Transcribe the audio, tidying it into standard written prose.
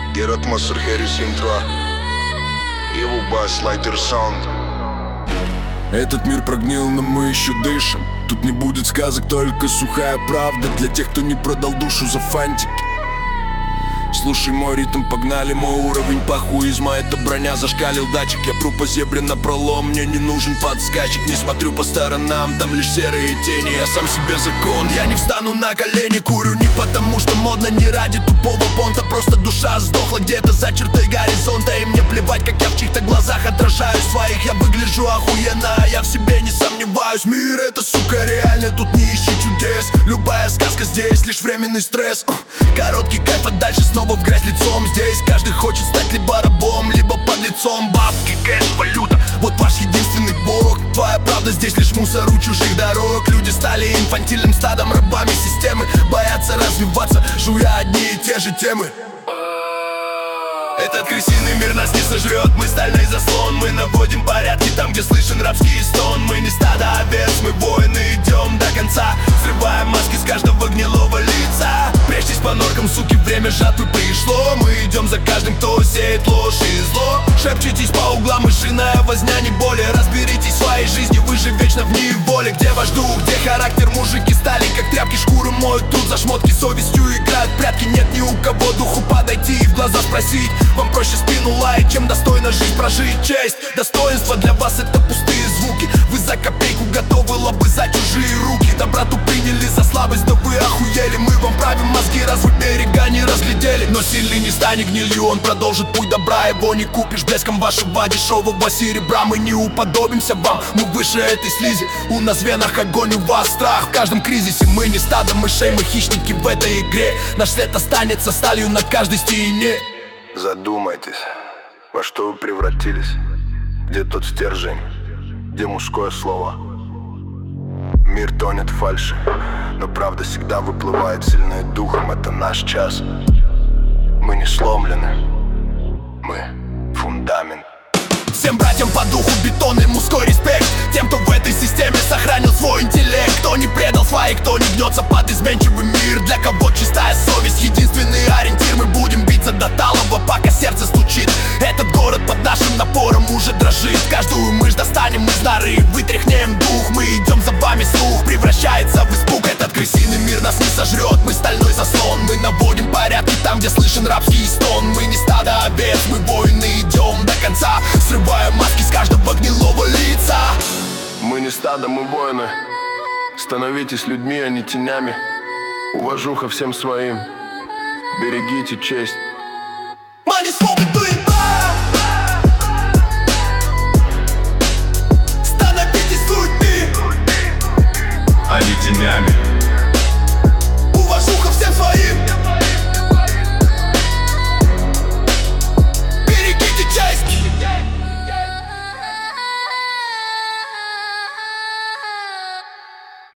Get atmosfér Harris intro. Evil Bass Lighter Sound. Этот мир прогнил, но мы еще дышим. Тут не будет сказок, только сухая правда. Для тех, кто не продал душу за фантики. Слушай мой ритм, погнали, мой уровень похуизма. Это броня, зашкалил датчик. Я пру по зебре напролом, мне не нужен подскачек. Не смотрю по сторонам, там лишь серые тени. Я сам себе закон, я не встану на колени. Курю не потому, что модно, не ради тупого понта. Просто душа сдохла где-то за чертой горизонта. И мне плевать, как я в чьих-то глазах отражаю своих. Я выгляжу охуенно, а я в себе не сомневаюсь. Мир это, сука, реально, тут не ищи чудес. Любая сказка здесь, лишь временный стресс. Короткий кайф, а дальше снова в грязь лицом. Здесь каждый хочет стать либо рабом, либо подлецом. Бабки, кэш, валюта, вот ваш единственный бог. Твоя правда здесь лишь мусор у чужих дорог. Люди стали инфантильным стадом, рабами системы. Боятся развиваться, жуя одни и те же темы. Этот крысиный мир нас не сожрет, мы стальной заслон. Мы наводим порядки там, где слышен рабский стон. Мы не стадо овец, мы воины, идем до конца. Срываем маски с каждого гнилого лица. Прячьтесь по норкам, суки, время жатвы пришло. Мы идем за каждым, кто сеет ложь и зло. Шепчетесь по углам, мышиная возня, не более. Разберитесь в своей жизни, вы же вечно в неволе. Где ваш дух, где характер? Мужики стали как тряпки, шкуру моют тут за шмотки. Совестью играют прятки, нет ни у кого духу подойти и в глаза спросить. Вам проще спину лаять, чем достойно жизнь прожить. Честь, достоинство для вас это пустые звуки. Вы за копейку готовы лобызать чужие руки. Доброту приняли за слабость, да вы охуели. Мы вам правим мозги, раз вы берега не разглядели. Но сильный не станет гнилью, он продолжит путь добра. Его не купишь блеском вашего дешевого серебра. Мы не уподобимся вам, мы выше этой слизи. У нас в венах огонь, у вас страх. В каждом кризисе мы не стадо мышей, мы хищники в этой игре. Наш след останется сталью на каждой стене. Задумайтесь, во что вы превратились. Где тот стержень, где мужское слово? Мир тонет в фальши, но правда всегда выплывает сильная духом. Это наш час. Мы не сломлены, мы фундамент. Всем братьям по духу бетон и мужской респект. Тем, кто в этой системе сохранил свой интеллект. Кто не предал своих, кто не гнется под изменчивый мир. Для кого чистая совесть, единственный ориентир. Мы будем биться до талого, пока сердце стучит. Этот город под нашим напором уже дрожит. Каждую мышь достанем из норы, вытряхнем дух. Мы идем за вами, слух превращается в испуг. Этот крысиный мир нас не сожрет, мы стальной заслон. Мы наводим порядки там, где слышен рабский стон. Мы не стадо овец, мы воины, идем до конца. Срываем маски с каждого гнилого лица. Мы не стадо, мы воины. Становитесь людьми, а не тенями. Уважуха всем своим. Берегите честь.